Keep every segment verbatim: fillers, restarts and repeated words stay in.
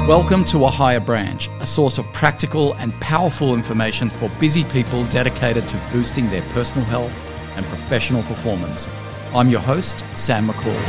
Welcome to A Higher Branch, a source of practical and powerful information for busy people dedicated to boosting their personal health and professional performance. I'm your host, Sam McCall.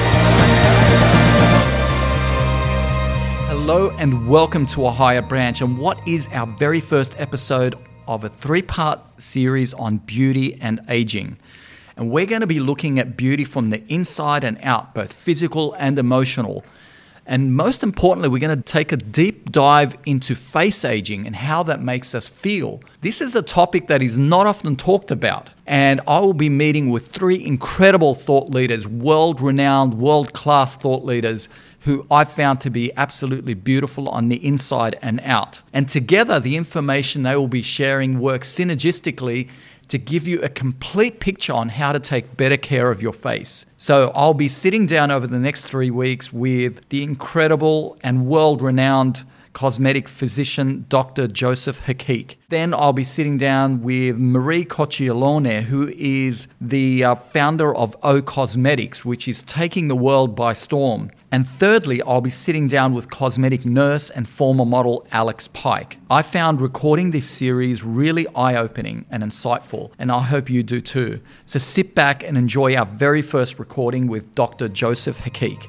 Hello and welcome to A Higher Branch, and what is our very first episode of a three-part series on beauty and aging. And we're going to be looking at beauty from the inside and out, both physical and emotional. And most importantly, we're going to take a deep dive into face aging and how that makes us feel. This is a topic that is not often talked about. And I will be meeting with three incredible thought leaders, world-renowned, world-class thought leaders who I've found to be absolutely beautiful on the inside and out. And together, the information they will be sharing works synergistically to give you a complete picture on how to take better care of your face. So I'll be sitting down over the next three weeks with the incredible and world-renowned cosmetic physician, Doctor Joseph Hakik. Then I'll be sitting down with Marie Cocciolone, who is the uh, founder of O Cosmetics, which is taking the world by storm. And thirdly, I'll be sitting down with cosmetic nurse and former model Alex Pike. I found recording this series really eye-opening and insightful, and I hope you do too. So sit back and enjoy our very first recording with Doctor Joseph Hakik.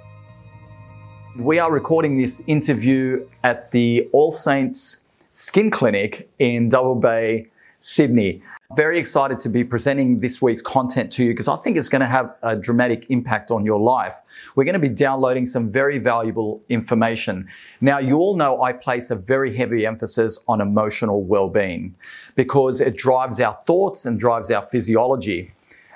We are recording this interview at the All Saints Skin Clinic in Double Bay, Sydney. Very excited to be presenting this week's content to you because I think it's going to have a dramatic impact on your life. We're going to be downloading some very valuable information. Now, you all know I place a very heavy emphasis on emotional well-being because it drives our thoughts and drives our physiology.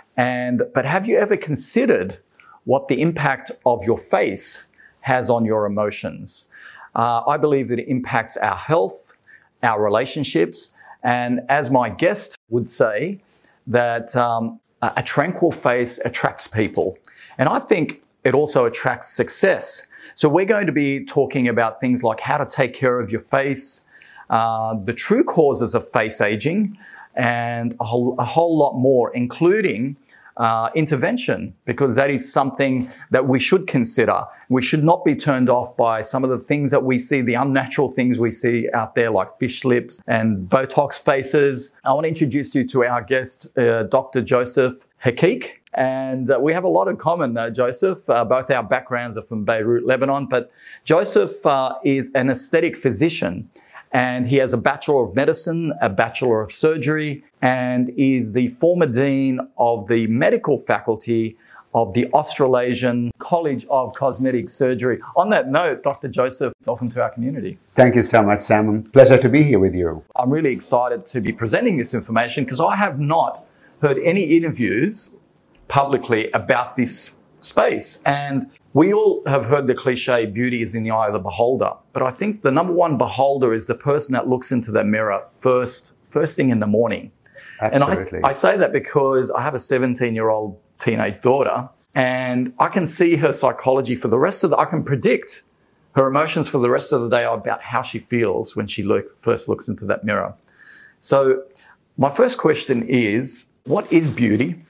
And but have you ever considered what the impact of your face has on your emotions? Uh, I believe that it impacts our health, our relationships, and as my guest would say, that um, a tranquil face attracts people. And I think it also attracts success. So we're going to be talking about things like how to take care of your face, uh, the true causes of face aging, and a whole, a whole lot more, including Uh, intervention, because that is something that we should consider. We should not be turned off by some of the things that we see, the unnatural things we see out there, like fish lips and Botox faces. I want to introduce you to our guest, uh, Doctor Joseph Hakik. And uh, we have a lot in common, uh, Joseph. Uh, both our backgrounds are from Beirut, Lebanon. But Joseph uh, is an aesthetic physician. And he has a Bachelor of Medicine, a Bachelor of Surgery, and is the former Dean of the Medical Faculty of the Australasian College of Cosmetic Surgery. On that note, Doctor Joseph, welcome to our community. Thank you so much, Sam. Pleasure to be here with you. I'm really excited to be presenting this information because I have not heard any interviews publicly about this space. And we all have heard the cliche, beauty is in the eye of the beholder. But I think the number one beholder is the person that looks into the mirror first, first thing in the morning. Absolutely. And I, I say that because I have a seventeen-year-old teenage daughter, and I can see her psychology for the rest of the, I can predict her emotions for the rest of the day about how she feels when she look, first looks into that mirror. So my first question is, what is beauty?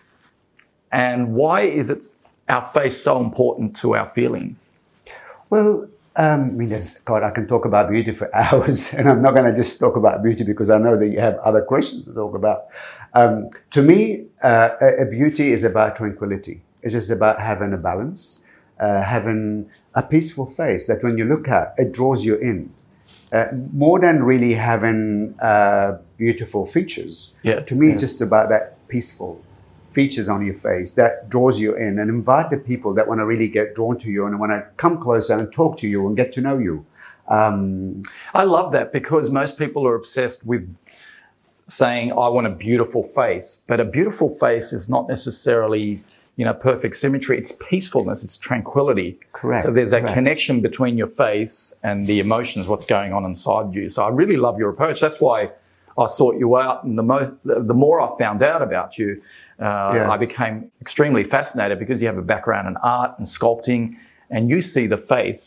And why is it our face so important to our feelings? Well, um, I mean, yes, God, I can talk about beauty for hours, and I'm not going to just talk about beauty because I know that you have other questions to talk about. Um, to me, uh, a, a beauty is about tranquility. It's just about having a balance, uh, having a peaceful face that when you look at, it draws you in. Uh, more than really having uh, beautiful features. Yes, to me, yes. It's just about that peaceful features on your face that draws you in, and invite the people that want to really get drawn to you and want to come closer and talk to you and get to know you. Um, I love that because most people are obsessed with saying, I want a beautiful face. But a beautiful face is not necessarily, you know, perfect symmetry. It's peacefulness, it's tranquility. Correct. So there's a correct. connection between your face and the emotions, what's going on inside you. So I really love your approach. That's why I sought you out, and the, mo- the more I found out about you, Uh, yes. I became extremely fascinated because you have a background in art and sculpting, and you see the face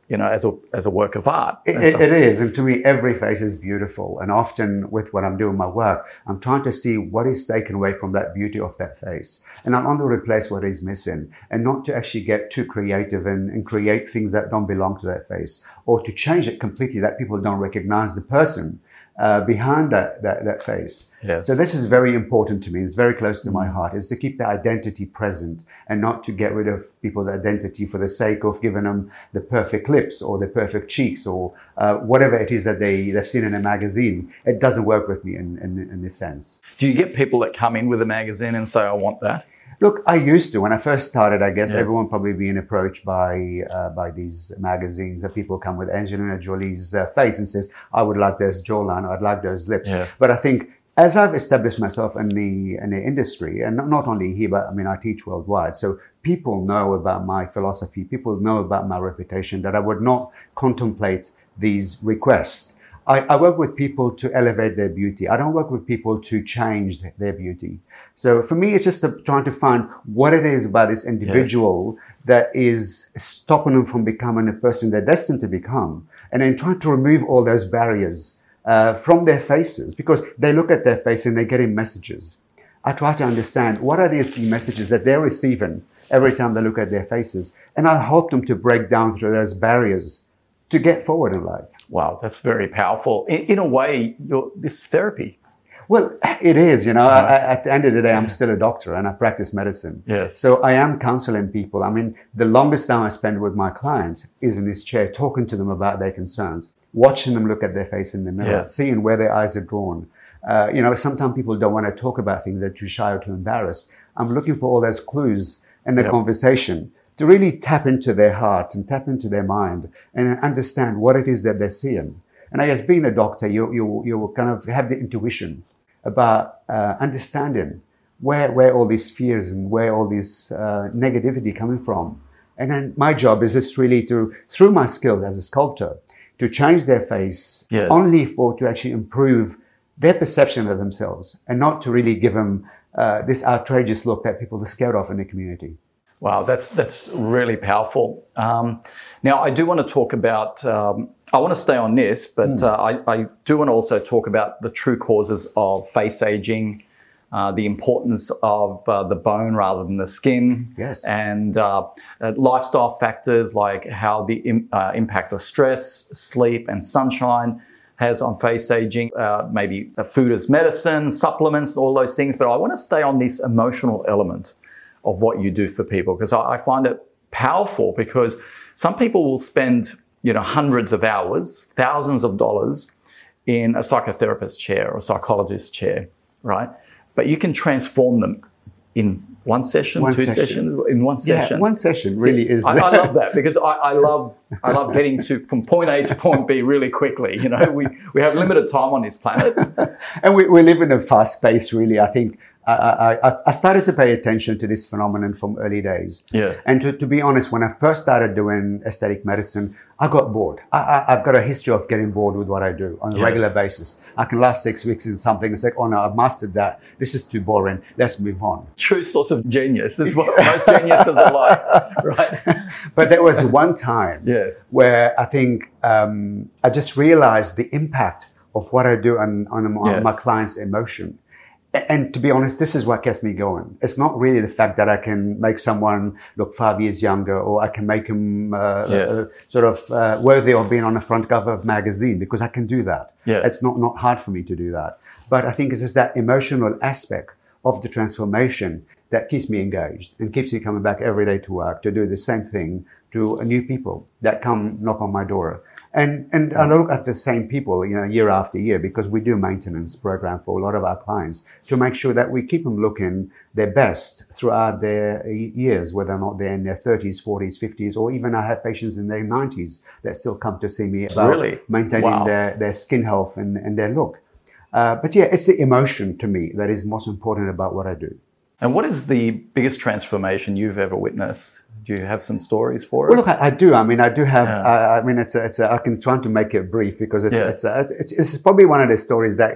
you know, as a as a work of art. It, it, it is, and to me, every face is beautiful. And often, with what I'm doing my work, I'm trying to see what is taken away from that beauty of that face, and I want to replace what is missing, and not to actually get too creative and, and create things that don't belong to that face, or to change it completely that people don't recognize the person Uh, behind that, that, that face. Yes. So this is very important to me. It's very close to my heart, is to keep the identity present and not to get rid of people's identity for the sake of giving them the perfect lips or the perfect cheeks or uh, whatever it is that they, they've seen in a magazine. It doesn't work with me in, in, in this sense. Do you get people that come in with a magazine and say, I want that? Look, I used to. When I first started, I guess Yeah. everyone probably being approached by uh, by these magazines that people come with Angelina Jolie's uh, face and says, I would like this jawline, or I'd like those lips. Yes. But I think as I've established myself in the in the industry, and not, not only here, but I mean, I teach worldwide. So people know about my philosophy. People know about my reputation, that I would not contemplate these requests. I, I work with people to elevate their beauty. I don't work with people to change their beauty. So for me, it's just a, trying to find what it is about this individual yeah. that is stopping them from becoming a person they're destined to become, and then trying to remove all those barriers uh, from their faces, because they look at their face and they're getting messages. I try to understand what are these key messages that they're receiving every time they look at their faces, and I help them to break down through those barriers to get forward in life. Wow, that's very powerful. In, in a way, you're, this therapy. Well, it is, you know, I, at the end of the day, I'm still a doctor and I practice medicine. Yes. So I am counseling people. I mean, the longest time I spend with my clients is in this chair, talking to them about their concerns, watching them look at their face in the mirror, Yes. seeing where their eyes are drawn. Uh, you know, sometimes people don't want to talk about things, they're too shy or too embarrassed. I'm looking for all those clues in the Yep. conversation to really tap into their heart and tap into their mind and understand what it is that they're seeing. And I guess being a doctor, you you you kind of have the intuition about uh, understanding where where all these fears and where all this uh, negativity coming from. And then my job is just really to, through my skills as a sculptor, to change their face Yes. only for to actually improve their perception of themselves, and not to really give them uh, this outrageous look that people are scared of in the community. Wow, that's that's really powerful. Um, now, I do want to talk about, um, I want to stay on this, but Mm. uh, I, I do want to also talk about the true causes of face aging, uh, the importance of uh, the bone rather than the skin, Yes. and uh, uh, lifestyle factors like how the im- uh, impact of stress, sleep, and sunshine has on face aging, uh, maybe uh, food as medicine, supplements, all those things. But I want to stay on this emotional element of what you do for people, because I, I find it powerful, because some people will spend, you know, hundreds of hours, thousands of dollars in a psychotherapist's chair or psychologist's chair, right? But you can transform them in one session, One two session. sessions, in one session. Yeah, one session really See, is. I, I love that, because I, I love I love getting to from point A to point B really quickly. You know, we, we have limited time on this planet. And we, we live in a fast pace, really. I think I, I, I started to pay attention to this phenomenon from early days. Yes. And to, to be honest, when I first started doing aesthetic medicine, I got bored. I, I, I've got a history of getting bored with what I do on a Yes. regular basis. I can last six weeks in something and say, oh no, I've mastered that. This is too boring. Let's move on. True source of genius. This is what most geniuses are like, right? But there was one time Yes. where I think um, I just realized the impact of what I do on, on, on Yes. my client's emotion. A- And to be honest, this is what keeps me going. It's not really the fact that I can make someone look five years younger, or I can make him uh, Yes. uh, sort of uh, worthy of being on the front cover of a magazine, because I can do that. Yes. It's not, not hard for me to do that. But I think it's just that emotional aspect of the transformation that keeps me engaged and keeps me coming back every day to work to do the same thing to new people that come knock on my door. And and I look at the same people, you know, year after year, because we do a maintenance program for a lot of our clients to make sure that we keep them looking their best throughout their years, whether or not they're in their thirties, forties, fifties, or even I have patients in their nineties that still come to see me about Really? maintaining Wow. their, their skin health and, and their look. Uh, but yeah, it's the emotion to me that is most important about what I do. And what is the biggest transformation you've ever witnessed? Do you have some stories for Well, us? look, I, I do. I mean, I do have. Yeah. I, I mean, it's a, it's a, I can try to make it brief, because it's Yeah. it's, a, it's it's probably one of the stories that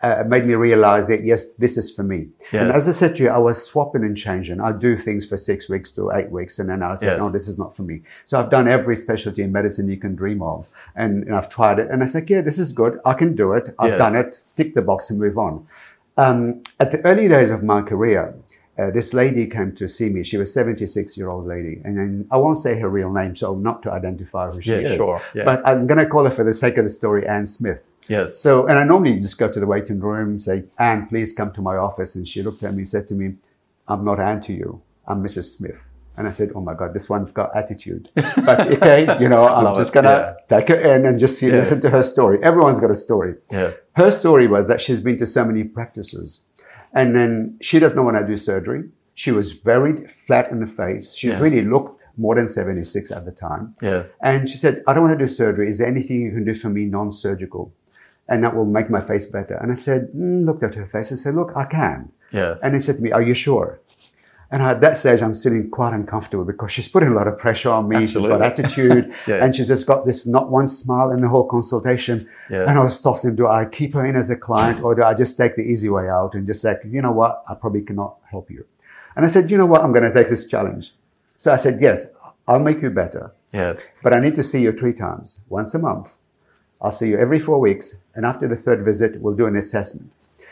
uh, made me realize that, yes, this is for me. Yeah. And as I said to you, I was swapping and changing. I do things for six weeks to eight weeks. And then I said, Yes. no, this is not for me. So I've done every specialty in medicine you can dream of. And, and I've tried it. And I said, yeah, this is good. I can do it. I've Yes. done it. Tick the box and move on. Um, at the early days of my career, uh, this lady came to see me. She was a seventy-six-year-old lady. And then I won't say her real name, so not to identify who she Yeah, is. sure. Yeah. But I'm going to call her, for the sake of the story, Anne Smith. Yes. So, and I normally just go to the waiting room, say, Anne, please come to my office. And she looked at me and said to me, I'm not Anne to you. I'm Missus Smith. And I said, oh my God, this one's got attitude. But okay, you know, I'm Love just it, going to yeah. take her in and just see, Yes. listen to her story. Everyone's got a story. Yeah. Her story was that she's been to so many practices. And then she doesn't want to do surgery. She was very flat in the face. She Yeah. really looked more than seventy-six at the time. Yes. And she said, I don't want to do surgery. Is there anything you can do for me non-surgical? And that will make my face better. And I said, mm, looked at her face and said, look, I can. Yes. And he said to me, are you sure? And at that stage, I'm sitting quite uncomfortable because she's putting a lot of pressure on me. Absolutely. She's got attitude. Yeah. And she's just got this not one smile in the whole consultation. Yeah. And I was tossing, do I keep her in as a client or do I just take the easy way out and just say, you know what, I probably cannot help you. And I said, you know what, I'm going to take this challenge. So I said, yes, I'll make you better. Yes. But I need to see you three times, once a month. I'll see you every four weeks. And after the third visit, we'll do an assessment.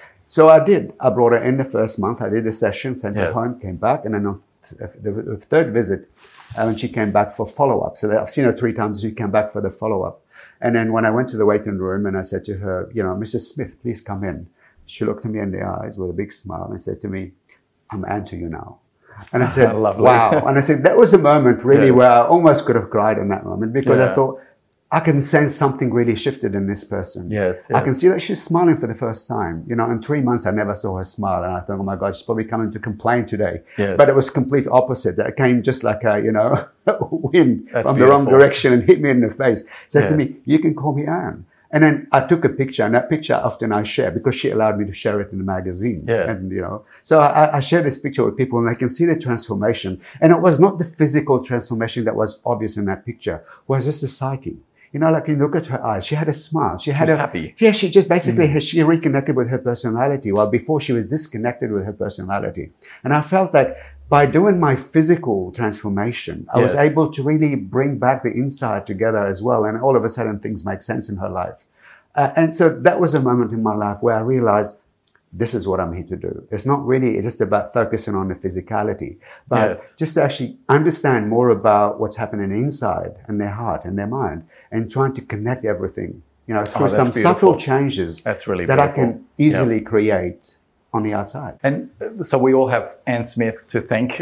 So I did. I brought her in the first month. I did the session, sent her Yes. home, came back. And then on the, the third visit, uh, when she came back for follow-up. So I've seen her three times. She came back for the follow-up. And then when I went to the waiting room and I said to her, you know, Missus Smith, please come in. She looked at me in the eyes with a big smile and said to me, I'm Anne to you now. And I said, Lovely. wow. And I said, that was a moment really Yes. where I almost could have cried in that moment because Yeah. I thought, I can sense something really shifted in this person. Yes, I yes. can see that she's smiling for the first time. You know, in three months, I never saw her smile. And I thought, oh my God, she's probably coming to complain today. Yes. But it was complete opposite. That came just like a, you know, wind That's from the wrong beautiful. direction and hit me in the face. Said to Yes. me, you can call me Anne. And then I took a picture, and that picture often I share because she allowed me to share it in the magazine. Yes. And, you know, so I, I share this picture with people and they can see the transformation. And it was not the physical transformation that was obvious in that picture. It was just the psyche. You know, like you look at her eyes, she had a smile. She had was a happy. Yeah, she just basically has, she reconnected with her personality. While before she was disconnected with her personality. And I felt that by doing my physical transformation, I was Yes. able to really bring back the inside together as well. And all of a sudden things make sense in her life. Uh, and so that was a moment in my life where I realized this is what I'm here to do. It's not really just about focusing on the physicality, but Yes. just to actually understand more about what's happening inside and their heart and their mind and trying to connect everything, you know, through that's some beautiful. subtle changes That's really that I beautiful. can easily create on the outside. And uh, so we all have Anne Smith to thank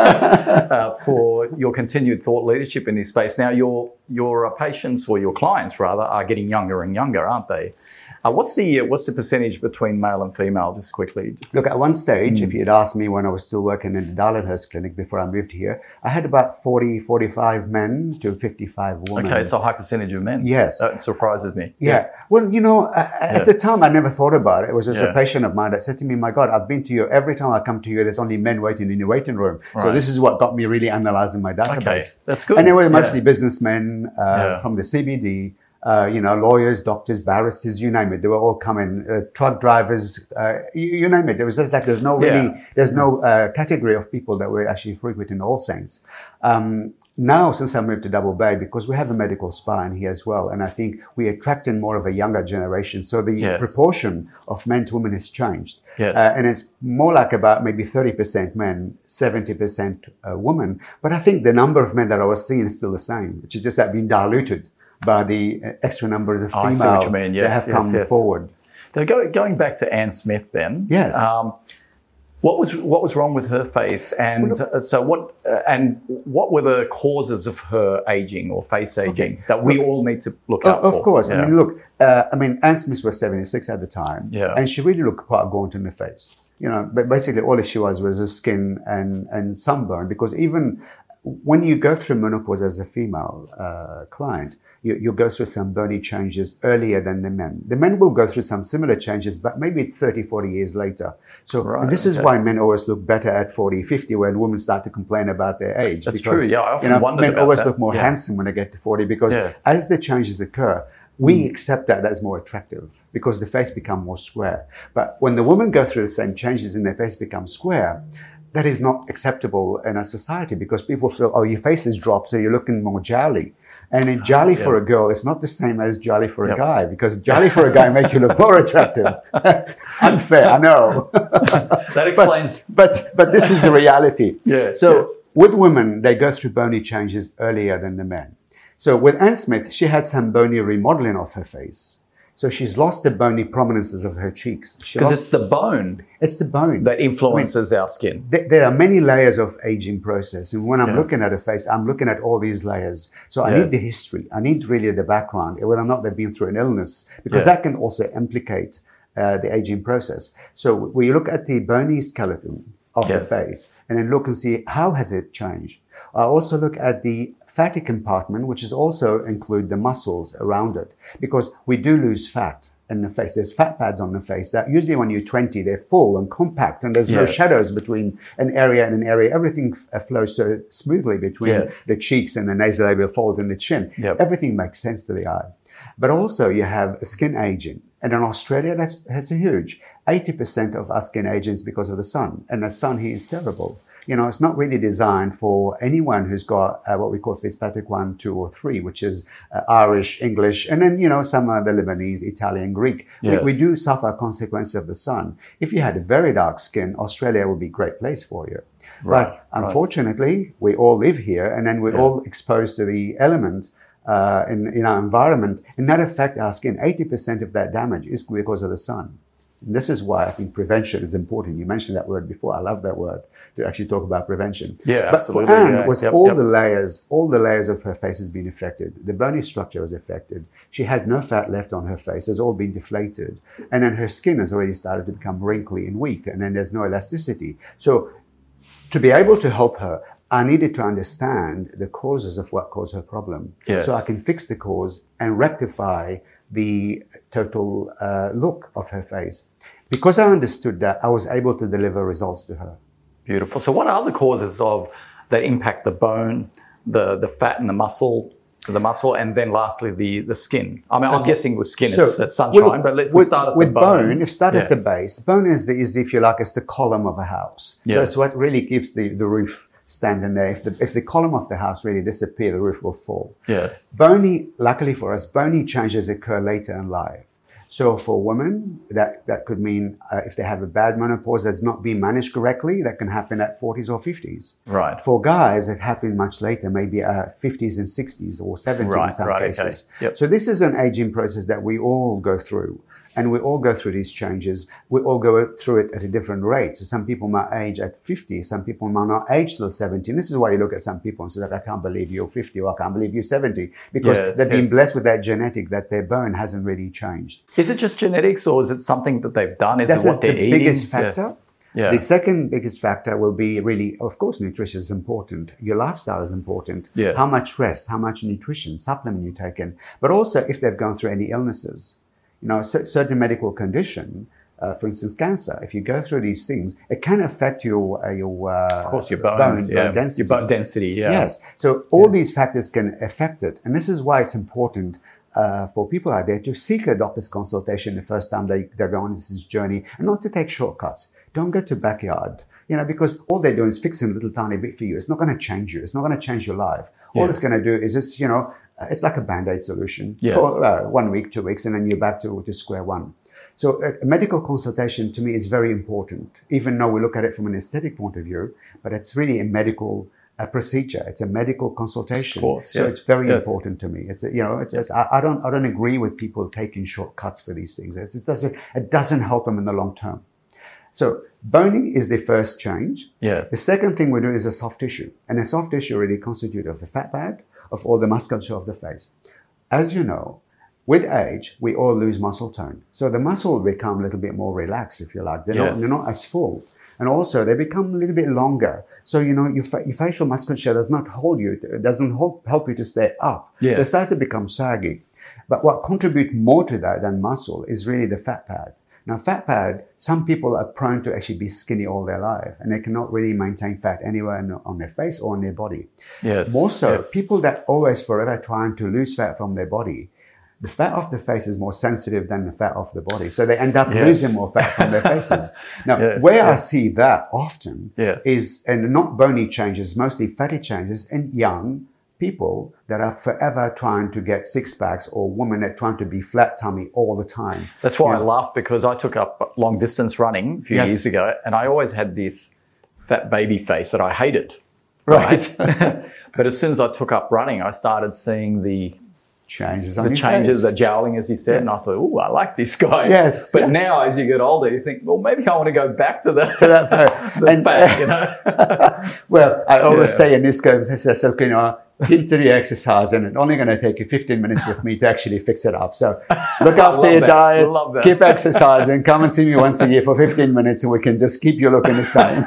uh, for your continued thought leadership in this space. Now, your your uh, patients or your clients rather are getting younger and younger, aren't they? Uh, what's the uh, what's the percentage between male and female? Just quickly. Look, at one stage, Hmm. if you'd asked me when I was still working in the Darlinghurst Clinic before I moved here, I had about forty, forty-five men to fifty-five women. Okay, it's a high percentage of men. Yes. That surprises me. Yeah. Yes. Well, you know, uh, Yeah. at the time, I never thought about it. It was just Yeah. a patient of mine that said to me, my God, I've been to you. Every time I come to you, there's only men waiting in your waiting room. So Right. this is what got me really analyzing my database. Okay, that's good. And they were Yeah. mostly businessmen uh, Yeah. from the C B D, uh, you know, lawyers, doctors, barristers, you name it. They were all coming, uh, truck drivers, uh, you, you name it. It was just like there's no really, Yeah. there's no uh, category of people that were actually frequenting All Saints. Um, now, since I moved to Double Bay, because we have a medical spa in here as well, and I think we're attracting more of a younger generation. So the Yes. proportion of men to women has changed. Yes. Uh, and it's more like about maybe thirty percent men, seventy percent uh, women. But I think the number of men that I was seeing is still the same, which is just that being diluted by the uh, extra numbers of Oh, I see female what you mean. Yes, that have yes, come yes. forward. So go, going back to Anne Smith then. Yes. Um, what was what was wrong with her face, and uh, so what? Uh, and what were the causes of her aging or face aging that we all need to look O- out Of for? course. Yeah. I mean, look, uh, I mean, Anne Smith was seventy-six at the time. Yeah. And she really looked quite gaunt in the face. You know, but basically all she was was a skin and, and sunburn, because even when you go through menopause as a female uh, client, you, you go through some burny changes earlier than the men. The men will go through some similar changes, but maybe it's thirty, forty years later. So Right, and this is okay. why men always look better at forty, fifty, when women start to complain about their age. That's because, true, yeah, I often you know, wondered men about always that. look more Yeah. handsome when they get to forty, because Yes. as the changes occur, we accept that as more attractive because the face becomes more square. But when the women go through the same changes and their face becomes square, that is not acceptable in a society because people feel, oh, your face has dropped, so you're looking more jolly. And then jolly yeah. for a girl is not the same as jolly for a yep. guy, because jolly for a guy makes you look more attractive. Unfair, I know. That explains. But, but but this is the reality. Yeah. So yes. with women, they go through bony changes earlier than the men. So with Anne Smith, she had some bony remodeling of her face. So she's lost the bony prominences of her cheeks. Because it's the bone. It's the bone. That influences I mean, our skin. Th- there are many layers of aging process. And when I'm yeah. looking at a face, I'm looking at all these layers. So I yeah. need the history. I need really the background, whether or not they've been through an illness, because yeah. that can also implicate uh, the aging process. So we look at the bony skeleton of yes. the face and then look and see how has it changed. I also look at the fatty compartment, which is also include the muscles around it, because we do lose fat in the face. There's fat pads on the face that usually when you're twenty, they're full and compact, and there's yes. no shadows between an area and an area. Everything f- flows so smoothly between yes. the cheeks and the nasolabial fold and the chin. Yep. Everything makes sense to the eye. But also you have skin aging. And in Australia, that's, that's a huge. eighty percent of our skin aging is because of the sun. And the sun here is terrible. You know, it's not really designed for anyone who's got uh, what we call Fitzpatrick one, two, or three, which is uh, Irish, English, and then, you know, some are the Lebanese, Italian, Greek. Yes. We, we do suffer consequences of the sun. If you had a very dark skin, Australia would be a great place for you. Right, but unfortunately, right. we all live here, and then we're yeah. all exposed to the element uh, in, in our environment, and that affects our skin. eighty percent of that damage is because of the sun. And this is why I think prevention is important. You mentioned that word before. I love that word, to actually talk about prevention. Yeah, but absolutely. for Anne, yeah. was yep, all yep. the layers, all the layers of her face has been affected. The bony structure was affected. She had no fat left on her face. It's all been deflated. And then her skin has already started to become wrinkly and weak. And then there's no elasticity. So to be able to help her, I needed to understand the causes of what caused her problem. Yes. So I can fix the cause and rectify the total uh, look of her face. Because I understood that, I was able to deliver results to her. Beautiful. So what are the causes of that impact the bone, the, the fat and the muscle, the muscle, and then lastly the, the skin? I mean, I'm okay. guessing with skin so it's, it's sunshine, but let's with, start at with the bone. bone. If start yeah. at the base, the bone is, the, is, if you like, it's the column of a house. Yeah. So it's what really keeps the, the roof standing there. If the, if the column of the house really disappears, the roof will fall. Yes. Bony, luckily for us, bony changes occur later in life. So for women, that, that could mean uh, if they have a bad menopause that's not being managed correctly, that can happen at forties or fifties. Right. For guys, it happens much later, maybe uh, fifties and sixties or seventies right, in some right, cases. Okay. Yep. So this is an aging process that we all go through. And we all go through these changes. We all go through it at a different rate. So some people might age at fifty. Some people might not age till seventy. And this is why you look at some people and say, like, I can't believe you're fifty or I can't believe you're seventy. Because yes, they've yes. been blessed with that genetic, that their bone hasn't really changed. Is it just genetics or is it something that they've done? Is This it what is they're the eating? biggest factor. Yeah. Yeah. The second biggest factor will be really, of course, nutrition is important. Your lifestyle is important. Yeah. How much rest, how much nutrition, supplement you take in. But also if they've gone through any illnesses. You know, a certain medical condition, uh, for instance, cancer. If you go through these things, it can affect your uh, your uh, of course your bones, bone, yeah. bone density. Your bone density, yeah. Yes. So all yeah. these factors can affect it, and this is why it's important uh, for people out there to seek a doctor's consultation the first time they they go on this journey, and not to take shortcuts. Don't go to backyard. You know, because all they're doing is fixing a little tiny bit for you. It's not going to change you. It's not going to change your life. All yeah. it's going to do is just, you know, it's like a Band-Aid solution yes. for uh, one week, two weeks, and then you're back to, to square one. So a, a medical consultation to me is very important, even though we look at it from an aesthetic point of view, but it's really a medical uh, procedure. It's a medical consultation. Of course, so yes. it's very yes. important to me. It's, a, you know, it's, it's, I, I don't, I don't agree with people taking shortcuts for these things. It's, it doesn't, it doesn't help them in the long term. So boning is the first change. Yes. The second thing we do is a soft tissue. And a soft tissue really constitutes of the fat pad, of all the musculature of the face. As you know, with age, we all lose muscle tone. So the muscle become a little bit more relaxed, if you like. They're, yes. not, they're not as full. And also, they become a little bit longer. So, you know, your, fa- your facial musculature does not hold you, it doesn't help, help you to stay up. Yes. So they start to become saggy. But what contributes more to that than muscle is really the fat pad. Now, fat pad, some people are prone to actually be skinny all their life, and they cannot really maintain fat anywhere in, on their face or on their body. Yes. More so, yes. people that always forever trying to lose fat from their body, the fat off the face is more sensitive than the fat off the body. So they end up yes. losing more fat from their faces. Now, yes, where yes. I see that often yes. is, and not bony changes, mostly fatty changes in young people that are forever trying to get six packs, or women that are trying to be flat tummy all the time. That's why yeah. I laugh, because I took up long distance running a few yes. years ago, and I always had this fat baby face that I hated. Right. right? But as soon as I took up running, I started seeing the changes on the your changes, face. the jowling, as you said, yes. and I thought, oh, I like this guy. Yes. But yes. now, as you get older, you think, well, maybe I want to go back to the to that fat. the and, fat, you know. Well, I always Yeah. say in this game, I say, so you know, keep to the exercise, and it's only going to take you fifteen minutes with me to actually fix it up. So look after your that. diet, Love that. keep exercising, come and see me once a year for fifteen minutes, and we can just keep you looking the same.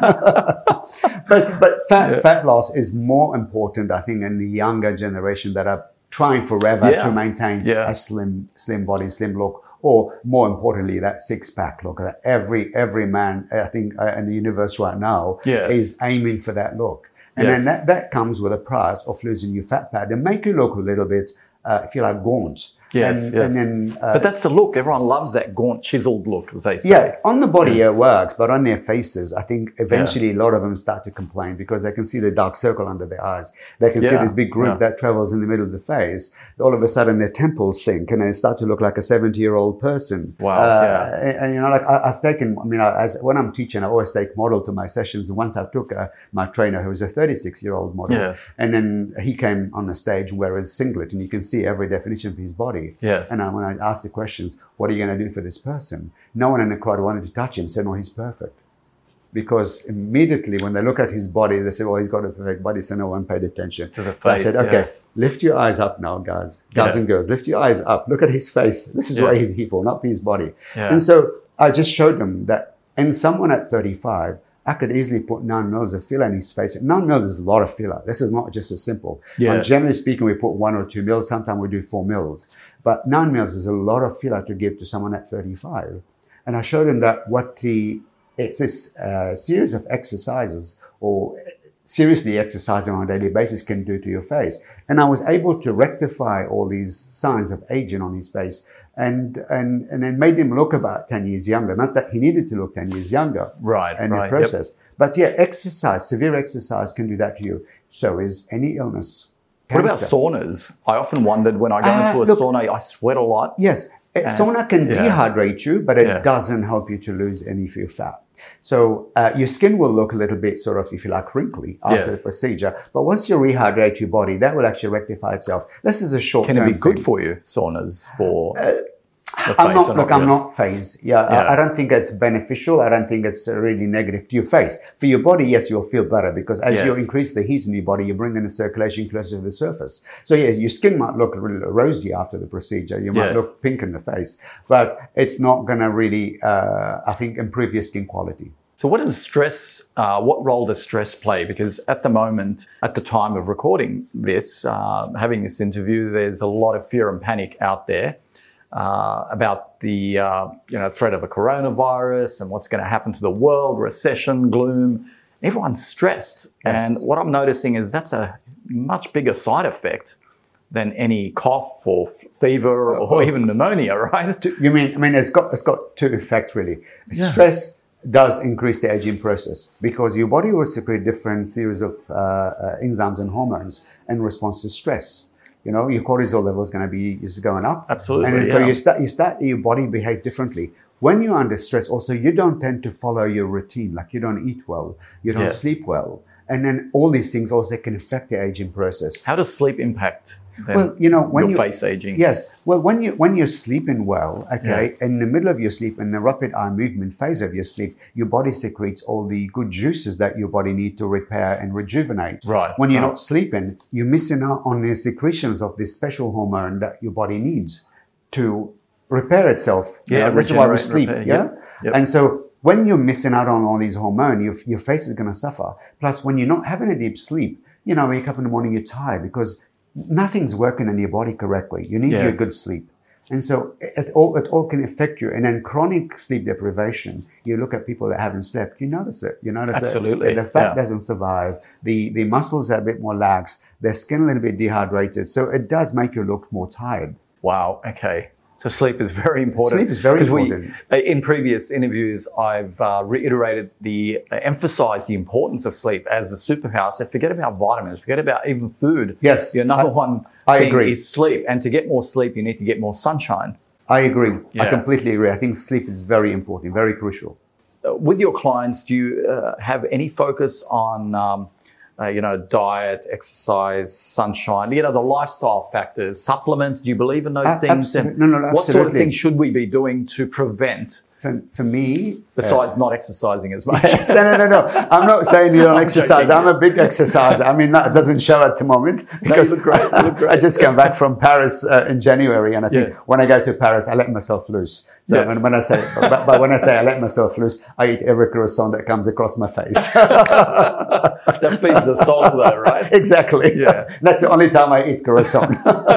but but fat Yeah. fat loss is more important, I think, in the younger generation that are trying forever Yeah. to maintain Yeah. a slim slim body, slim look. Or more importantly, that six-pack look. That every every man, I think, uh, in the universe right now Yes. is aiming for that look. And Yes. then that, that comes with a price of losing your fat pad and make you look a little bit, uh, if you like, gaunt. Yes, and, yes. and then, uh, But that's the look. Everyone loves that gaunt, chiseled look, as they say. yeah, on the body it works, but on their faces, I think eventually Yeah. a lot of them start to complain because they can see the dark circle under their eyes. They can see Yeah, this big groove yeah. that travels in the middle of the face. All of a sudden, their temples sink and they start to look like a seventy-year-old person. Wow, Uh, yeah. and, and, you know, like I, I've taken. I mean, I, as when I'm teaching, I always take model to my sessions. And once I took uh, my trainer, who was a thirty-six-year-old model, Yeah. and then he came on the stage wearing a singlet, and you can see every definition of his body. Yes. And I, when I asked the questions, what are you going to do for this person? No one in the crowd wanted to touch him, said, no, he's perfect. Because immediately when they look at his body, they say, well, he's got a perfect body, so no one paid attention. To the so I face, said, okay, yeah. lift your eyes up now, guys. Guys Yeah. and girls, lift your eyes up. Look at his face. This is Yeah. where he's here for, not for his body. Yeah. And so I just showed them that in someone at thirty-five, I could easily put nine mils of filler in his face. Nine mils is a lot of filler. This is not just as simple. Yeah. Um, generally speaking, we put one or two mils. Sometimes we do four mils. But nine mils is a lot of filler to give to someone at thirty-five. And I showed them that what the, it's this uh, series of exercises or seriously exercising on a daily basis can do to your face. And I was able to rectify all these signs of aging on his face and and and then made him look about ten years younger. Not that he needed to look ten years younger Right, in right, the process. But yeah, exercise, severe exercise can do that to you. So is any illness. What about Cancer. saunas? I often wondered when I go Uh, into a look- sauna, I sweat a lot. Yes, uh, sauna can yeah. dehydrate you, but it Yeah. doesn't help you to lose any of your fat. So uh, your skin will look a little bit sort of, if you like, wrinkly after Yes. the procedure. But once you rehydrate your body, that will actually rectify itself. This is a short Can term it be good thing. for you, saunas, for the face? I'm not, or look, I'm yeah. not phased. Yeah, Yeah. I, I don't think it's beneficial. I don't think it's uh, really negative to your face. For your body, yes, you'll feel better because as Yes. you increase the heat in your body, you bring in the circulation closer to the surface. So yes, your skin might look really rosy after the procedure. You might Yes. look pink in the face, but it's not going to really, uh, I think, improve your skin quality. So what does stress, uh, what role does stress play? Because at the moment, at the time of recording this, uh, having this interview, there's a lot of fear and panic out there uh, about the uh, you know threat of a coronavirus and what's going to happen to the world, recession, gloom. Everyone's stressed. Yes. And what I'm noticing is that's a much bigger side effect than any cough or f- fever or even pneumonia, right? You mean, I mean, it's got, it's got two effects really. Stress does increase the aging process because your body will secrete different series of uh, uh, enzymes and hormones in response to stress. You know, your cortisol level is going to be is going up. Absolutely, And then so yeah. you start, you start, your body behave differently. When you're under stress, also, you don't tend to follow your routine. Like you don't eat well, you don't Yeah. sleep well. And then all these things also can affect the aging process. How does sleep impact then Well, you know, when your you, face aging? Yes. Well, when you when you're sleeping well, okay, in the middle of your sleep, in the rapid eye movement phase of your sleep, your body secretes all the good juices that your body needs to repair and rejuvenate. Right. When you're right. not sleeping, you're missing out on the secretions of this special hormone that your body needs to repair itself. You Yeah, know, this is why we regenerate, sleep. repair, Yeah. yep, yep. And so when you're missing out on all these hormones, your, your face is going to suffer. Plus, when you're not having a deep sleep, you know, wake up in the morning, you're tired because nothing's working in your body correctly. You need Yes. your good sleep. And so it, it all it all can affect you. And then chronic sleep deprivation, you look at people that haven't slept, you notice it. You notice Absolutely, it. The fat yeah. doesn't survive. The the muscles are a bit more lax. Their skin a little bit dehydrated. So it does make you look more tired. Wow. Okay. So sleep is very important. Sleep is very 'Cause important. We, in previous interviews, I've uh, reiterated the, uh, emphasized the importance of sleep as a superpower. So forget about vitamins, forget about even food. Yes. Your number I, one I thing agree. is sleep. And to get more sleep, you need to get more sunshine. I agree. Yeah. I completely agree. I think sleep is very important, very crucial. Uh, with your clients, do you uh, have any focus on, um, uh, you know, diet, exercise, sunshine, you know, the lifestyle factors, supplements? Do you believe in those Uh, things? absolutely. And No, no, no, what sort of absolutely. things should we be doing to prevent, For, for me, besides not exercising as much? Yes, no, no, no, no. I'm not saying you don't I'm exercise. joking. I'm a big exerciser. I mean, that doesn't show at the moment because you look great. You look great. I just came back from Paris uh, in January, and I think Yeah. when I go to Paris, I let myself loose. So Yes. when, when I say, but, but when I say I let myself loose, I eat every croissant that comes across my face. That feeds the soul, though, right? Exactly. Yeah. That's the only time I eat croissant.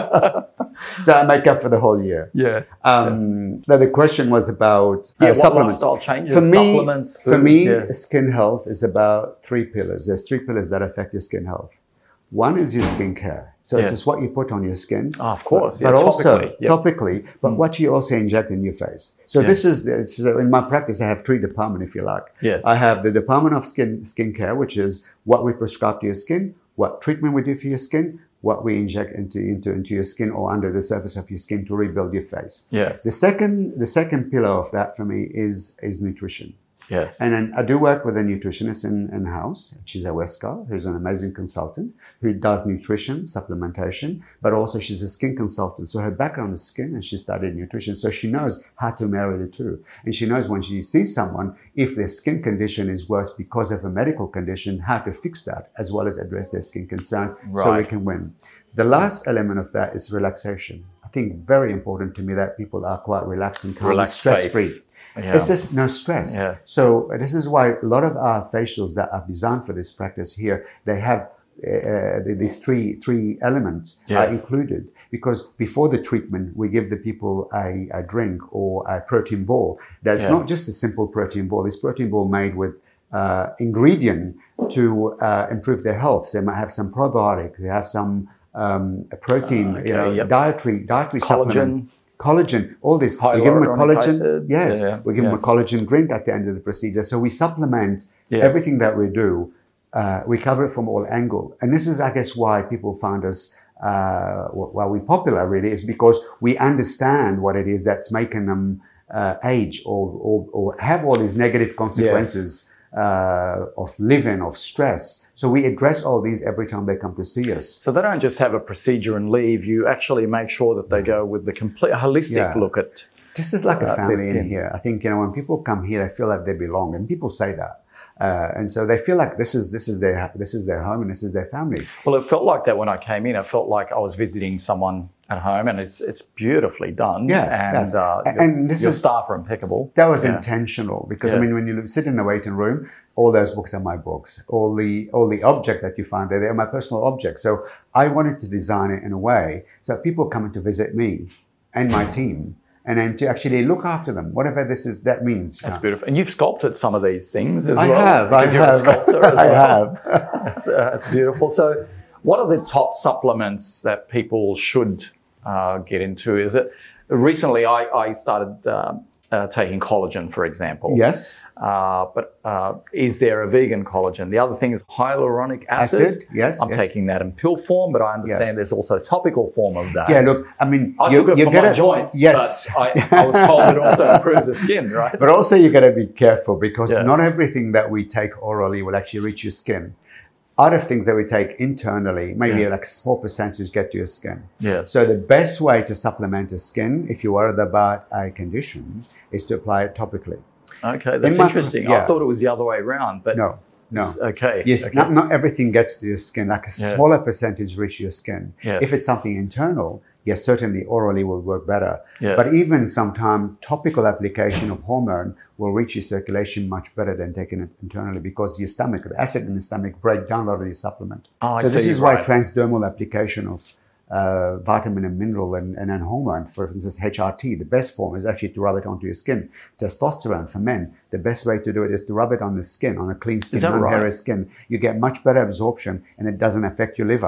So I make up for the whole year. Yes. Um, now the question was about uh, Yeah, what supplements. lifestyle changes, For me, supplements, for food, me, yeah. skin health is about three pillars. There's three pillars that affect your skin health. One is your skincare. So Yeah. it's just what you put on your skin. Oh, of course, But, yeah, but also topically, yep. topically, but what you also inject in your face. So Yeah. this is, it's, uh, in my practice, I have three departments, if you like. Yes. I have the department of skin skincare, which is what we prescribe to your skin, what treatment we do for your skin, what we inject into, into, into your skin or under the surface of your skin to rebuild your face. Yes. The second, the second pillar of that for me is, is nutrition. Yes. And then I do work with a nutritionist in, in house, she's a Wesker, who's an amazing consultant who does nutrition, supplementation, but also she's a skin consultant. So her background is skin and she studied nutrition. So she knows how to marry the two. And she knows when she sees someone, if their skin condition is worse because of a medical condition, how to fix that as well as address their skin concern so we Right. can win. The last element of that is relaxation. I think very important to me that people are quite relaxed and calm, Relaxed stress-free. face. Yeah. It's just no stress. Yes. So this is why a lot of our facials that I've designed for this practice here, they have uh, these three three elements Yes. are included. Because before the treatment, we give the people a, a drink or a protein ball. That's Yeah. not just a simple protein ball. It's protein ball made with uh, ingredient to uh, improve their health. So they might have some probiotics. They have some um, protein, Uh, okay, you know, yep. dietary dietary supplement. Collagen. Collagen, all this. We give them a Hyaluronic collagen. acid. Yes, Yeah, we give yeah. them a collagen drink at the end of the procedure. So we supplement Yes. everything that we do. Uh, we cover it from all angles. And this is, I guess, why people find us, uh, why we're popular really, is because we understand what it is that's making them uh, age or, or, or have all these negative consequences uh, of living, of stress. So we address all these every time they come to see us. So they don't just have a procedure and leave. You actually make sure that they go with the complete holistic Yeah. look at. This is like a Uh, family their in skin. here. I think, you know, when people come here, they feel like they belong, and people say that. Uh, and so they feel like this is this is their this is their home and this is their family. Well, it felt like that when I came in. I felt like I was visiting someone at home, and it's it's beautifully done. Yes, and yes. Uh, And your, this your is- staff are impeccable. That was Yeah. intentional because I Yeah. mean, when you sit in the waiting room, all those books are my books. All the all the object that you find there, they're my personal objects. So I wanted to design it in a way so people coming to visit me and my team, and then to actually look after them, whatever this is that means. That's Uh, beautiful. And you've sculpted some of these things as I well. have, I because you're have. a sculptor as I well. have. That's, uh, that's beautiful. So, what are the top supplements that people should uh, get into? Is it recently? I, I started uh, uh, taking collagen, for example. Yes. Uh, but uh, is there a vegan collagen? The other thing is hyaluronic acid. Acid, yes, I'm yes. taking that in pill form, but I understand Yes. there's also a topical form of that. Yeah, look, I mean, I you, took it you for gotta, my joints, yes. but I, I was told it also improves the skin, right? But also you got to be careful because Yeah. not everything that we take orally will actually reach your skin. Other things that we take internally, maybe Yeah. like a small percentage get to your skin. Yes. So the best way to supplement the skin, if you're worried about a condition, is to apply it topically. Okay, that's In my- interesting. I yeah. thought it was the other way around, but No, no. it's- okay. Yes, okay. not, not everything gets to your skin. Like a Yeah. smaller percentage reach your skin. Yes. If it's something internal, yes, certainly orally will work better. Yes. But even sometimes topical application of hormone will reach your circulation much better than taking it internally because your stomach, the acid in the stomach break down a lot of the supplement. Oh, I so this see, is why right. transdermal application of uh, vitamin and mineral and, and, and hormone, for instance, H R T, the best form is actually to rub it onto your skin. Testosterone for men, the best way to do it is to rub it on the skin, on a clean skin, Is that non-hairy right? skin. You get much better absorption and it doesn't affect your liver.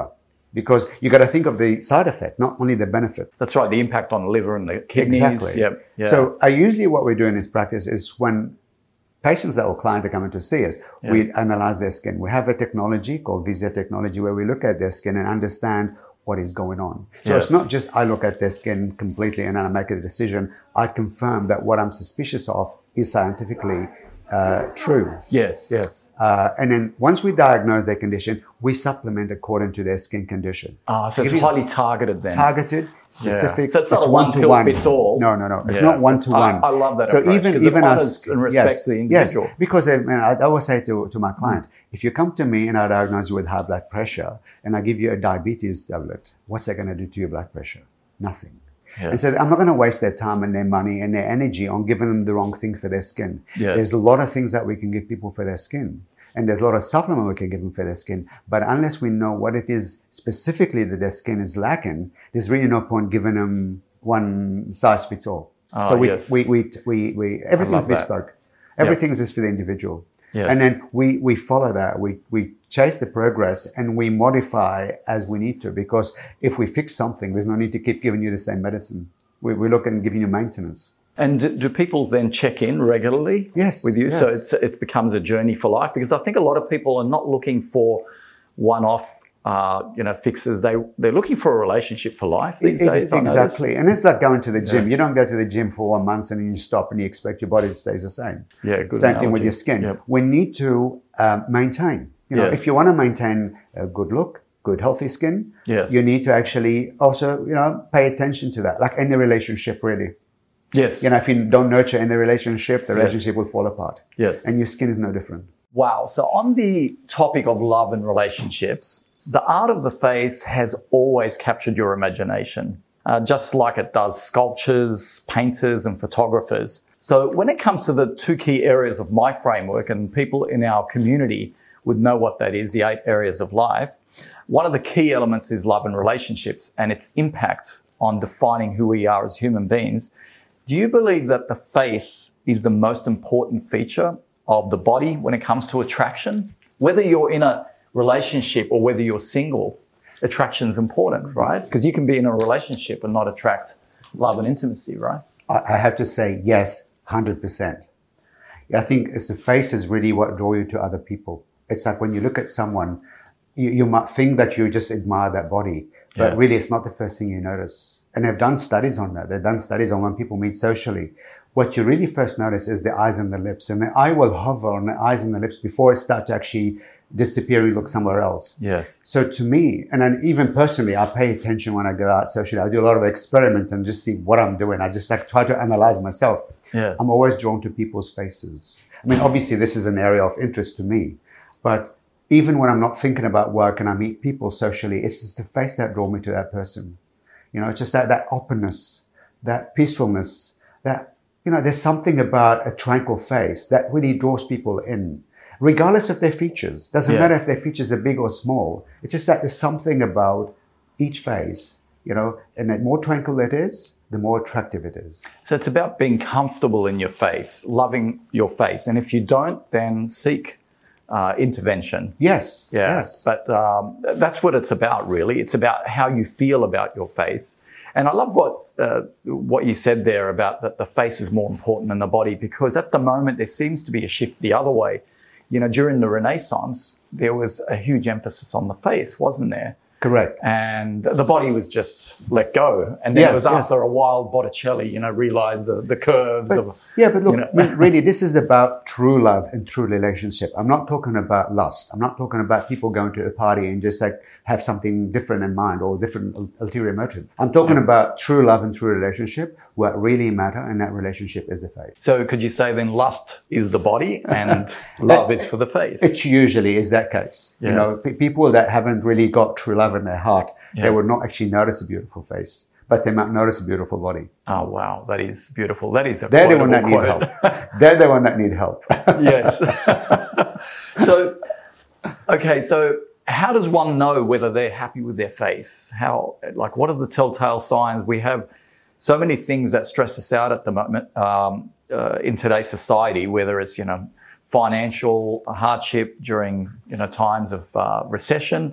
because you got to think of the side effect, not only the benefit. That's right, the impact on the liver and the kidneys. Exactly. Yep. Yeah. So uh, usually what we do in this practice is when patients that or clients are coming to see us, yeah. we analyze their skin. We have a technology called Vizia technology where we look at their skin and understand what is going on. So yeah. it's not just I look at their skin completely and then I make a decision. I confirm that what I'm suspicious of is scientifically uh, true. Yes, yes. Uh, and then once we diagnose their condition, we supplement according to their skin condition. Ah, so it's highly targeted then. Targeted, specific. Yeah. So it's not it's a one pill fits all. No, no, no. It's yeah. not one to one. I love that so approach. even even it us and respects yes, the individual. Yes, because I, mean, I always say to, to my client, mm. if you come to me and I diagnose you with high blood pressure and I give you a diabetes tablet, what's that going to do to your blood pressure? Nothing. Yeah. And so I'm not going to waste their time and their money and their energy on giving them the wrong thing for their skin. Yeah. There's a lot of things that we can give people for their skin. And there's a lot of supplement we can give them for their skin. But unless we know what it is specifically that their skin is lacking, there's really no point giving them one size fits all. Oh, so we, yes. we, we, we, we, everything's bespoke. That. Everything's yep. is for the individual. Yes. And then we, we follow that. We, we chase the progress and we modify as we need to, because if we fix something, there's no need to keep giving you the same medicine. We, we look at giving you maintenance. And do, do people then check in regularly yes, with you? Yes. So it's, it becomes a journey for life? Because I think a lot of people are not looking for one-off uh, you know, fixes. They, they're looking for a relationship for life these it, days. Exactly. And it's like going to the gym. Yeah. You don't go to the gym for one month and then you stop and you expect your body to stay the same. Yeah, good Same analogy. thing with your skin. Yep. We need to uh, maintain. You know, yes. if you want to maintain a good look, good healthy skin, yes. you need to actually also, you know, pay attention to that. Like any relationship, really. Yes. You know, if you don't nurture any relationship, the yes. relationship will fall apart. Yes. And your skin is no different. Wow. So on the topic of love and relationships, the art of the face has always captured your imagination, uh, just like it does sculptures, painters, and photographers. So when it comes to the two key areas of my framework, and people in our community would know what that is, the eight areas of life, one of the key elements is love and relationships and its impact on defining who we are as human beings. Do you believe that the face is the most important feature of the body when it comes to attraction? Whether you're in a relationship or whether you're single, attraction is important, right? Because you can be in a relationship and not attract love and intimacy, right? I have to say yes, one hundred percent. I think it's the face is really what draw you to other people. It's like when you look at someone, you, you might think that you just admire that body, but yeah. really it's not the first thing you notice. And they've done studies on that. They've done studies on when people meet socially. What you really first notice is the eyes and the lips. And the eye will hover on the eyes and the lips before it starts to actually disappear and look somewhere else. Yes. So to me, and then even personally, I pay attention when I go out socially. I do a lot of experiment and just see what I'm doing. I just like try to analyze myself. Yeah. I'm always drawn to people's faces. I mean, obviously this is an area of interest to me, but even when I'm not thinking about work and I meet people socially, it's just the face that draws me to that person. You know, it's just that, that openness, that peacefulness, that, you know, there's something about a tranquil face that really draws people in, regardless of their features. Doesn't yes. matter if their features are big or small. It's just that there's something about each face, you know, and the more tranquil it is, the more attractive it is. So it's about being comfortable in your face, loving your face. And if you don't, then seek uh, intervention. Yes, yeah. yes. But um, that's what it's about, really. It's about how you feel about your face. And I love what uh, what you said there about that the face is more important than the body, because at the moment there seems to be a shift the other way. You know, during the Renaissance, there was a huge emphasis on the face, wasn't there? Correct. And the body was just let go. And then yes, it was yes. after a while Botticelli, you know, realized the, the curves but, of... Yeah, but look, you know. I mean, really, this is about true love and true relationship. I'm not talking about lust. I'm not talking about people going to a party and just like have something different in mind or different ulterior motive. I'm talking yeah. about true love and true relationship. What really matter in that relationship is the face. So could you say then lust is the body and love is for the face? It usually is that case. Yes. You know, p- people that haven't really got true love in their heart, yes. they will not actually notice a beautiful face, but they might notice a beautiful body. Oh, wow. That is beautiful. That is a They're the one that quote. need help. They're the one that need help. Yes. So, okay, so how does one know whether they're happy with their face? How, like, what are the telltale signs? We have so many things that stress us out at the moment um, uh, in today's society, whether it's, you know, financial hardship during, you know, times of uh, recession,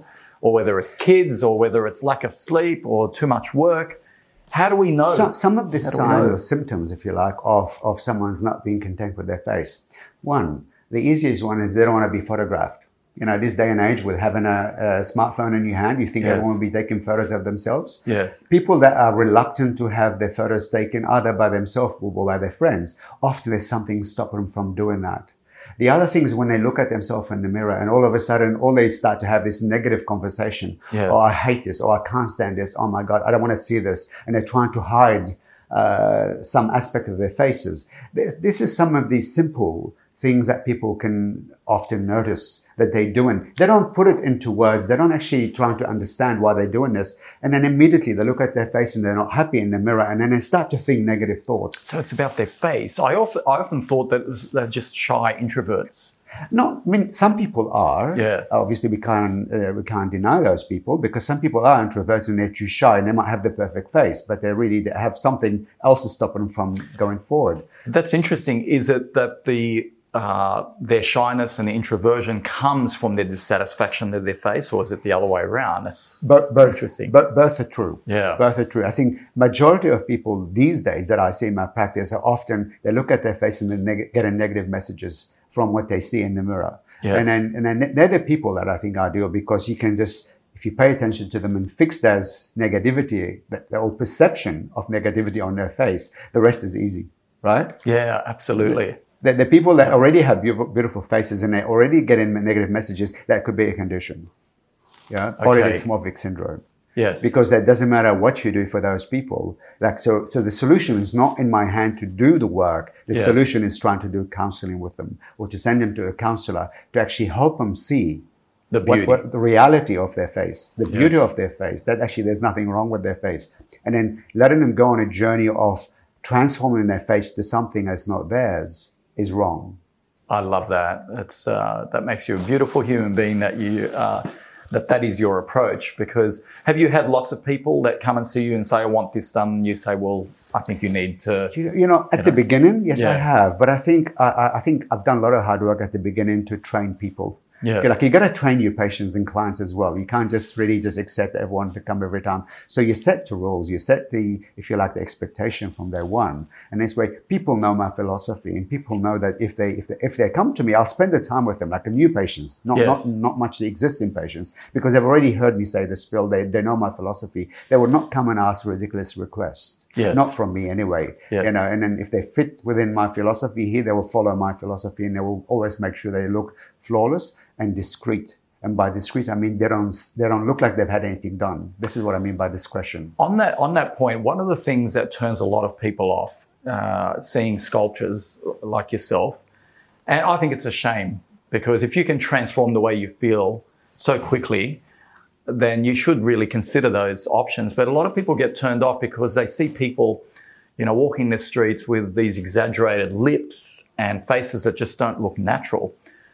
or whether it's kids, or whether it's lack of sleep or too much work. How do we know? So, some of the How do we signs know? or symptoms, if you like, of, of someone's not being content with their face. One, the easiest one is they don't want to be photographed. You know, this day and age with having a, a smartphone in your hand, you think Yes. everyone will be taking photos of themselves. Yes. People that are reluctant to have their photos taken either by themselves or by their friends, often there's something stopping them from doing that. The other thing is when they look at themselves in the mirror and all of a sudden, all they start to have this negative conversation. Yes. Oh, I hate this. Oh, I can't stand this. Oh my God, I don't want to see this. And they're trying to hide uh, some aspect of their faces. This, this is some of these simple things that people can often notice that they're doing. They don't put it into words. They don't actually try to understand why they're doing this. And then immediately they look at their face and they're not happy in the mirror. And then they start to think negative thoughts. So it's about their face. I often, I often thought that it was, they're just shy introverts. No, I mean, some people are. Yes. Obviously, we can't, uh, we can't deny those people because some people are introverted and they're too shy and they might have the perfect face, but they really they have something else stopping them from going forward. That's interesting. Is it that the uh, their shyness and introversion comes from their dissatisfaction with their face, or is it the other way around? That's But both, interesting. But both are true. Yeah. Both are true. I think majority of people these days that I see in my practice are often, they look at their face and they neg- get negative messages from what they see in the mirror. Yes. And then, and then they're the people that I think are ideal because you can just, if you pay attention to them and fix those negativity, that the old perception of negativity on their face, the rest is easy, right? Yeah, absolutely. The, the people that already have beautiful, beautiful faces and they're already getting negative messages, that could be a condition. Yeah, body Okay. dysmorphic syndrome. Yes. Because that doesn't matter what you do for those people. Like so, so the solution is not in my hand to do the work. The Yeah. solution is trying to do counseling with them or to send them to a counselor to actually help them see the beauty. what, what the reality of their face, the Yeah. beauty of their face. That actually there's nothing wrong with their face, and then letting them go on a journey of transforming their face to something that's not theirs is wrong. I love that. It's uh, that makes you a beautiful human being. That you uh, that that is your approach. Because have you had lots of people that come and see you and say, "I want this done," and you say, "Well, I think you need to." You you know, at You the know? beginning, yes, I Yeah. have. But I think I, I- I think I've done a lot of hard work at the beginning to train people. Yeah. Okay, like you got to train your patients and clients as well. You can't just really just accept everyone to come every time. So you set the rules, you set the, if you like, the expectation from day one. And this way, people know my philosophy, and people know that if they if they, if they come to me, I'll spend the time with them, like the new patients, not Yes. not not much the existing patients, because they've already heard me say the spill. They they know my philosophy. They will not come and ask ridiculous requests. Yes. Not from me anyway. Yes. You know, and then if they fit within my philosophy here, they will follow my philosophy, and they will always make sure they look flawless and discreet. And by discreet, I mean they don't they don't look like they've had anything done. This is what I mean by discretion. On that on that point, one of the things that turns a lot of people off uh, seeing sculptures like yourself, and I think it's a shame, because if you can transform the way you feel so quickly, then you should really consider those options. But a lot of people get turned off because they see people, you know, walking the streets with these exaggerated lips and faces that just don't look natural.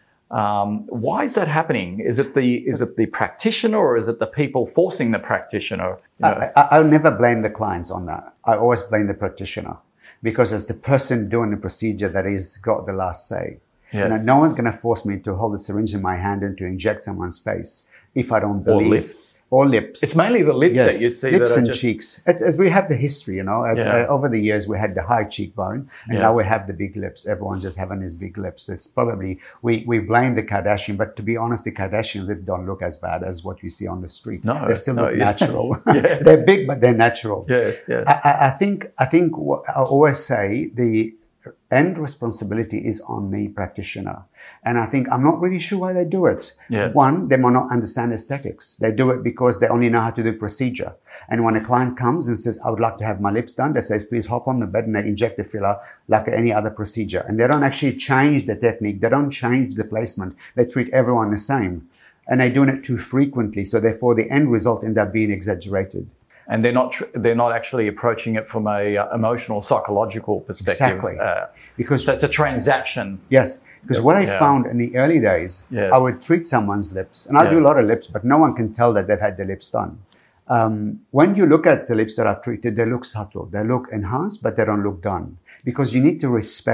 Um, why is that happening? Is it the is it the practitioner, or is it the people forcing the practitioner? You know? I, I, I'll never blame the clients on that. I always blame the practitioner, because it's the person doing the procedure that has got the last say. Yes. You know, no one's going to force me to hold a syringe in my hand and to inject someone's face if I don't Or believe. lips. Or lips. It's mainly the lips Yes, that you see. lips that are and just, cheeks. It's, as we have the history, you know. At, Yeah. uh, over the years, we had the high cheekbone, and Yes. now we have the big lips. Everyone's just having these big lips. It's probably we we blame the Kardashian, but to be honest, the Kardashian lips don't look as bad as what you see on the street. No, they still no, look yeah. natural. Yes. They're big, but they're natural. Yes, yes. I, I- I think I think what I always say the end responsibility is on the practitioner. And I think I'm not really sure why they do it. Yeah. One, they might not understand aesthetics. They do it because they only know how to do procedure. And when a client comes and says, I would like to have my lips done, they say, please hop on the bed, and they inject the filler like any other procedure. And they don't actually change the technique. They don't change the placement. They treat everyone the same. And they're doing it too frequently. So therefore the end result ends up being exaggerated. And they're not tr- they're not actually approaching it from a uh, emotional, psychological perspective. Exactly. Uh, Because so it's a transaction. Yes, because what I Yeah. found in the early days, Yes. I would treat someone's lips, and I do Yeah. a lot of lips, but no one can tell that they've had their lips done. Um, when you look at the lips that I've treated, they look subtle. They look enhanced, but they don't look done. Because you need to respect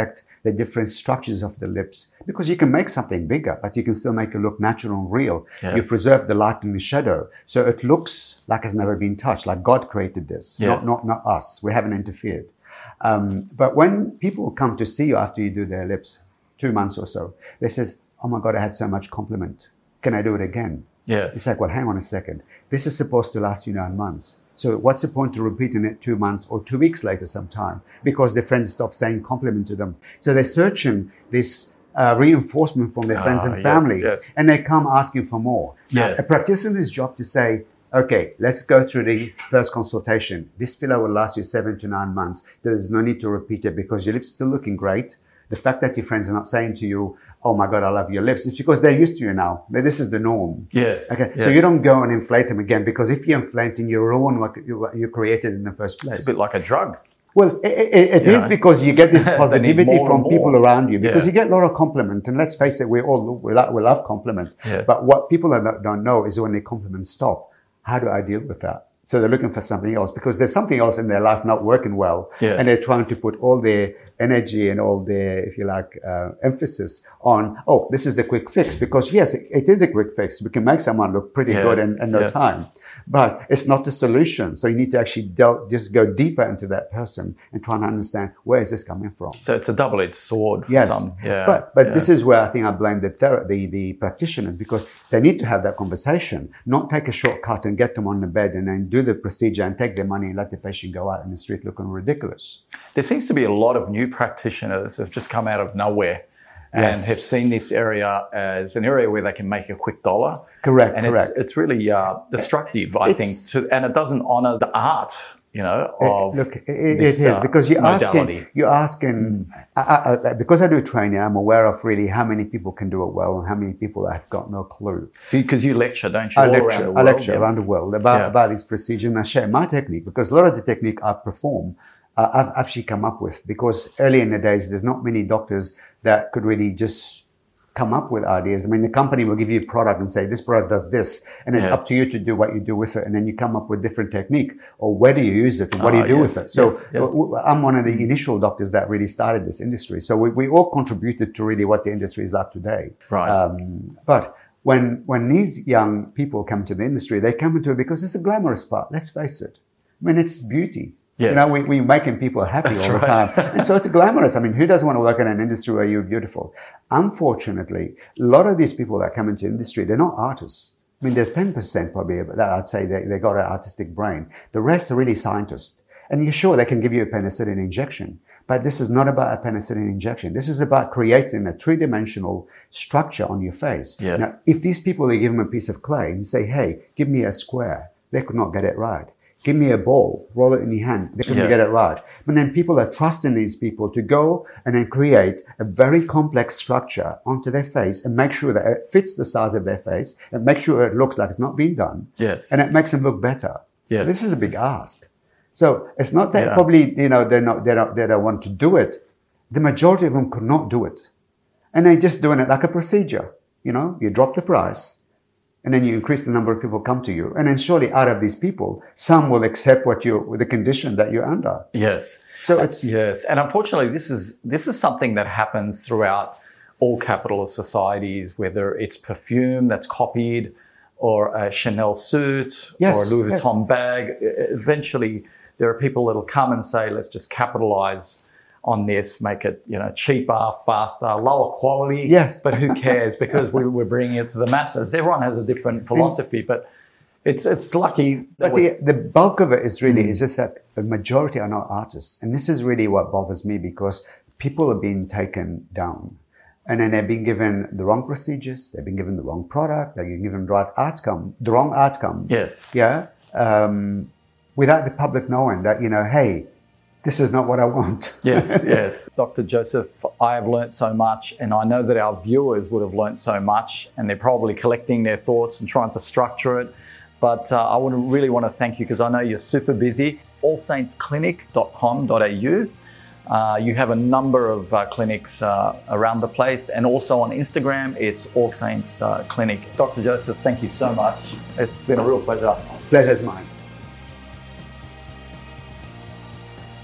the different structures of the lips, because you can make something bigger, but you can still make it look natural and real. Yes. You preserve the light and the shadow, so it looks like it's never been touched, like God created this, yes. not, not, not us. We haven't interfered. Um, but when people come to see you after you do their lips, two months or so, they says, oh my God, I had so much compliment. Can I do it again? Yes. It's like, well, hang on a second. This is supposed to last you nine months. So what's the point of repeating it two months or two weeks later sometime? Because their friends stop saying compliment to them. So they're searching this uh, reinforcement from their friends ah, and family. Yes, yes. And they come asking for more. Yes. Now, a practitioner's job to say, okay, let's go through the first consultation. This filler will last you seven to nine months. There is no need to repeat it because your lips are still looking great. The fact that your friends are not saying to you, oh my God, I love your lips, it's because they're used to you now. This is the norm. Yes. Okay. Yes. So you don't go and inflate them again, because if you inflate them, you ruin what you, you created in the first place. It's a bit like a drug. Well, it, it, it is know. because you get this positivity from people around you, because yeah. you get a lot of compliment. And let's face it, we all we love, we love compliment. Yes. But what people don't know is when the compliments stop, how do I deal with that? So they're looking for something else, because there's something else in their life not working well. Yes. And they're trying to put all their energy and all their, if you like, uh, emphasis on, oh, this is the quick fix. Because yes, it, it is a quick fix. We can make someone look pretty yes. good in, in no yes. time. But it's not the solution. So you need to actually del- just go deeper into that person and try and understand, where is this coming from? So it's a double-edged sword for yes. some. Yeah. But but yeah. this is where I think I blame the, ther- the the practitioners, because they need to have that conversation, not take a shortcut and get them on the bed and then do the procedure and take their money and let the patient go out in the street looking ridiculous. There seems to be a lot of new practitioners have just come out of nowhere and yes. have seen this area as an area where they can make a quick dollar. Correct, and correct. It's, it's really uh, destructive, I it's, think, to, and it doesn't honour the art, you know, of it, Look, it, this, it is, uh, because you're modality. asking, you're asking, mm. I, I, I, because I do training, I'm aware of really how many people can do it well and how many people have got no clue. See, because you lecture, don't you, I all lecture, around the world? I lecture yeah. around the world about, yeah. about this procedure, and I share my technique, because a lot of the technique I perform, uh, I've actually come up with, because early in the days, there's not many doctors that could really just come up with ideas. I mean, the company will give you a product and say, this product does this, and it's yes. up to you to do what you do with it. And then you come up with different technique, or where do you use it, and what oh, do you do yes. with it? So yes. yeah. I'm one of the initial doctors that really started this industry. So we, we all contributed to really what the industry is like today. Right. Um, but when when these young people come to the industry, they come into it because it's a glamorous part. Let's face it. I mean, it's beauty. Yes. You know, we, we're making people happy That's all the right. time. And so it's glamorous. I mean, who doesn't want to work in an industry where you're beautiful? Unfortunately, a lot of these people that come into the industry, they're not artists. I mean, there's ten percent probably that I'd say they, they got an artistic brain. The rest are really scientists. And you're sure they can give you a penicillin injection. But this is not about a penicillin injection. This is about creating a three-dimensional structure on your face. Yes. Now, if these people, they give them a piece of clay and say, hey, give me a square, they could not get it right. Give me a ball, roll it in your hand. They couldn't yes. get it right. But then people are trusting these people to go and then create a very complex structure onto their face and make sure that it fits the size of their face and make sure it looks like it's not been done. Yes. And it makes them look better. Yes. This is a big ask. So it's not that yeah. probably, you know, they're not, they don't, they don't want to do it. The majority of them could not do it. And they're just doing it like a procedure. You know, you drop the price, and then you increase the number of people come to you. And then surely out of these people, some will accept what you, the condition that you're under. Yes. So it's... Yes. And unfortunately, this is, this is something that happens throughout all capitalist societies, whether it's perfume that's copied or a Chanel suit yes, or a Louis yes. Vuitton bag. Eventually, there are people that will come and say, let's just capitalize on this, make it, you know, cheaper, faster, lower quality. Yes. But who cares? Because we, we're bringing it to the masses. Everyone has a different philosophy, but it's it's lucky. But the, the bulk of it is really, mm. is just that the majority are not artists. And this is really what bothers me, because people are being taken down. And then they've been given the wrong procedures, they've been given the wrong product, they've been given the right outcome, the wrong outcome. Yes. Yeah. Um, without the public knowing that, you know, hey, this is not what I want. Yes, yes. Doctor Joseph, I have learnt so much, and I know that our viewers would have learnt so much, and they're probably collecting their thoughts and trying to structure it. But uh, I would really want to thank you, because I know you're super busy. all saints clinic dot com dot a u. Uh, you have a number of uh, clinics uh, around the place, and also on Instagram, it's All Saints uh, Clinic. Doctor Joseph, thank you so much. It's been a real pleasure. Pleasure's mine.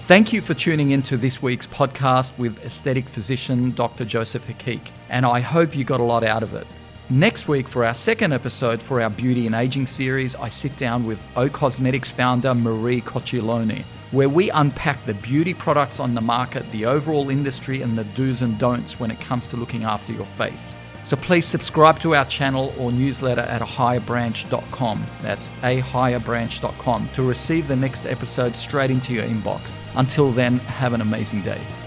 Thank you for tuning into this week's podcast with aesthetic physician Doctor Joseph Hakik, and I hope you got a lot out of it. Next week, for our second episode for our Beauty and Aging series, I sit down with O Cosmetics founder Marie Cocciolone, where we unpack the beauty products on the market, the overall industry, and the do's and don'ts when it comes to looking after your face. So please subscribe to our channel or newsletter at a higher branch dot com. That's a higher branch dot com to receive the next episode straight into your inbox. Until then, have an amazing day.